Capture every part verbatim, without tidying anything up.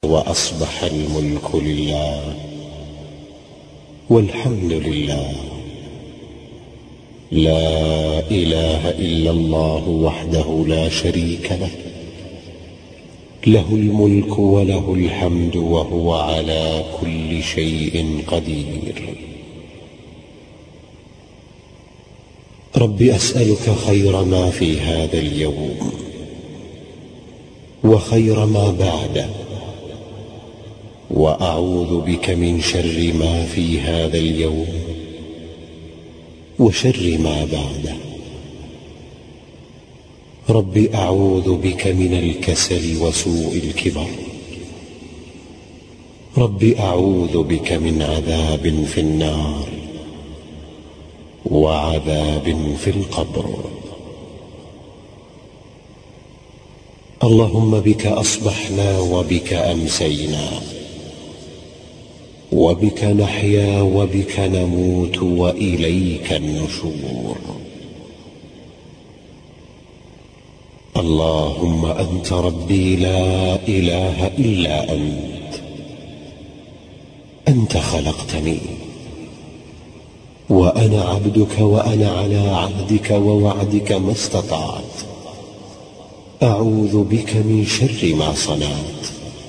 وأصبح الملك لله والحمد لله، لا إله إلا الله وحده لا شريك له، له الملك وله الحمد وهو على كل شيء قدير. رب أسألك خير ما في هذا اليوم وخير ما بعده، وأعوذ بك من شر ما في هذا اليوم وشر ما بعده. رب أعوذ بك من الكسل وسوء الكبر. رب أعوذ بك من عذاب في النار وعذاب في القبر. اللهم بك أصبحنا وبك أمسينا، وبك نحيا وبك نموت وإليك النشور. اللهم أنت ربي لا إله إلا أنت. أنت خلقتني وأنا عبدك، وأنا على عهدك ووعدك ما استطعت. أعوذ بك من شر ما صنعت.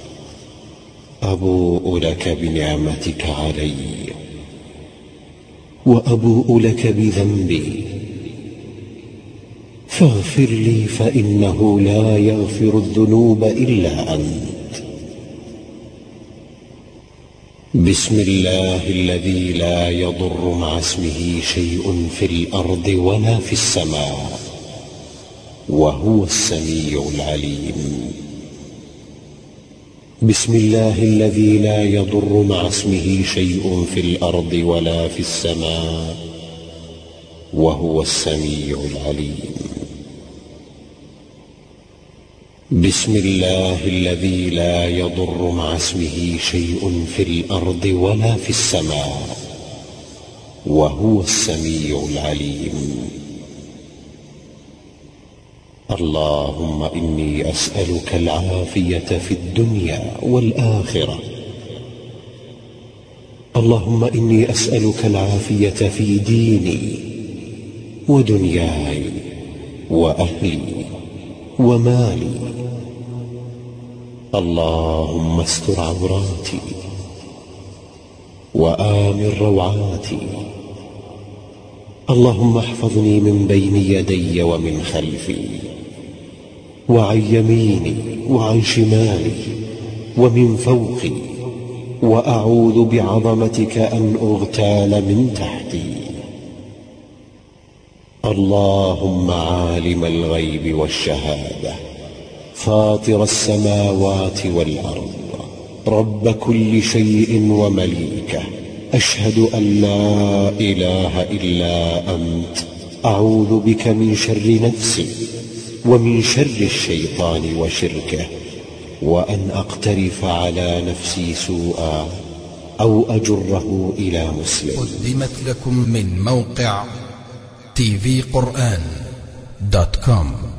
أبوء لك بنعمتك علي وأبوء لك بذنبي، فاغفر لي فإنه لا يغفر الذنوب إلا أنت. بسم الله الذي لا يضر مع اسمه شيء في الأرض ولا في السماء، وهو السميع العليم. بسم الله الذي لا يضر مع اسمه شيء في الأرض ولا في السماء، وهو السميع العليم. بسم الله الذي لا يضر مع اسمه شيء في الأرض ولا في السماء، وهو السميع العليم. اللهم إني أسألك العافية في الدنيا والآخرة. اللهم إني أسألك العافية في ديني ودنياي وأهلي ومالي. اللهم استر عوراتي وآمن روعاتي. اللهم احفظني من بين يدي ومن خلفي وعن يميني وعن شمالي ومن فوقي، وأعوذ بعظمتك أن أغتال من تحتي. اللهم عالم الغيب والشهادة، فاطر السماوات والأرض، رب كل شيء ومليكه، أشهد أن لا إله إلا أنت. أعوذ بك من شر نفسي ومن شر الشيطان وشركه، وأن أقترف على نفسي سوءا أو أجره إلى مسلم. قدمت لكم من موقع تي في قرآن دوت كوم.